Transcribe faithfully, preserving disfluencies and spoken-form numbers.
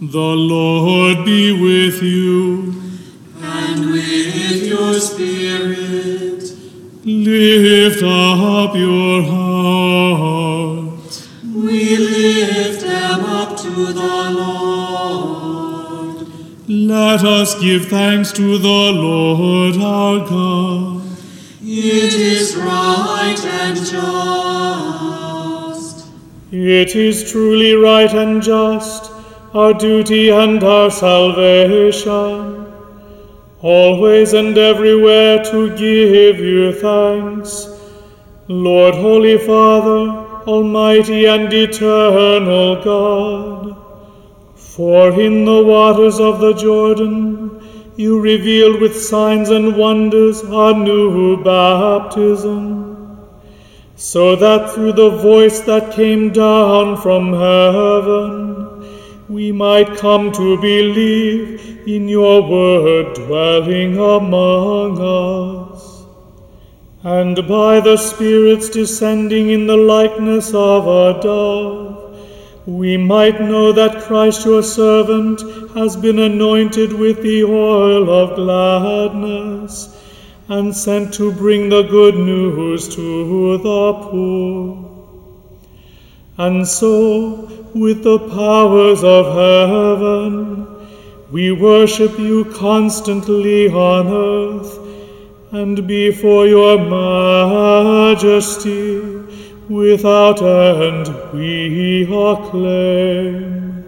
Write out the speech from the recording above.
The Lord be with you. And with your spirit. Lift up your hearts. We lift them up to the Lord. Let us give thanks to the Lord our God. It is right and just. It is truly right and just, our duty and our salvation, always and everywhere to give you thanks, Lord, Holy Father, Almighty and eternal God. For in the waters of the Jordan you revealed with signs and wonders a new baptism, so that through the voice that came down from heaven, we might come to believe in your word dwelling among us, and by the Spirit's descending in the likeness of a dove, we might know that Christ your servant has been anointed with the oil of gladness and sent to bring the good news to the poor. And so, with the powers of heaven, we worship you constantly on earth, and before your majesty, without end we acclaim.